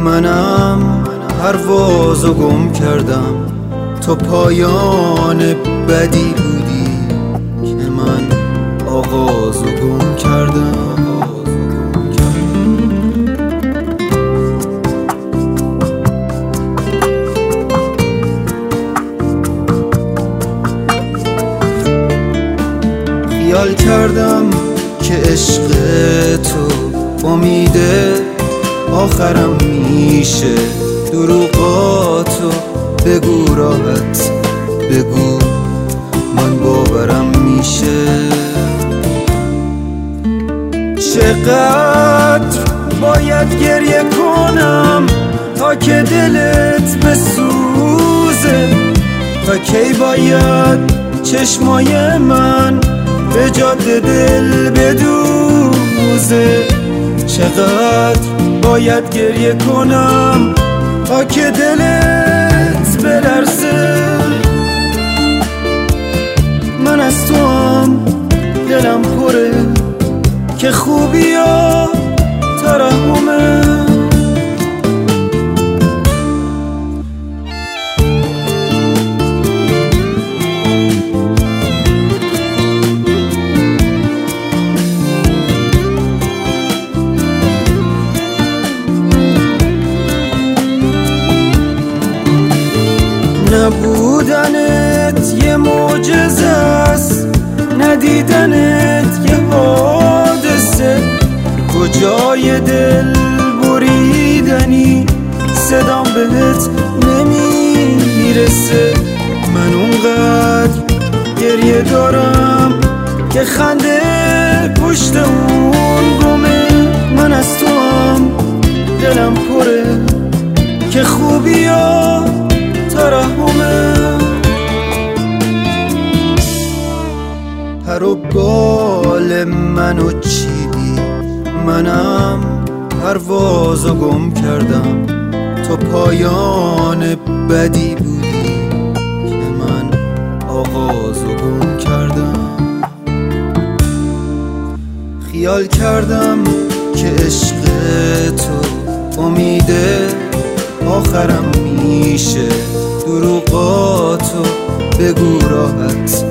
منم پروازو گم کردم، تو پایان بدی بودی که من آغازو گم کردم. خیال کردم که عشق تو امید آخرم میشه، دروغاتو بگو راحت بگو من باورم میشه. چقدر باید گریه کنم تا که دلت بسوزه، تا کی باید چشمای من به جاده دل بدوزه. چقدر باید گریه کنم تا که دلت بلرزه. من از تو هم دلم پره که خوبی ها ترحمه. نبودنت یه معجزه است، ندیدنت یه حادثه. کجای دل بریدنی صدام بهت نمیرسه. من اونقدر گریه دارم که خنده پشت اون گمه. من از تو هم دلم پره که خوبی ها ترحمه. پر و بال منو چیدی، منم پروازو گم کردم، تو پایان بدی بودی که من آغازو گم کردم. خیال کردم که عشق تو امید آخرم میشه، دروغاتو بگو راحت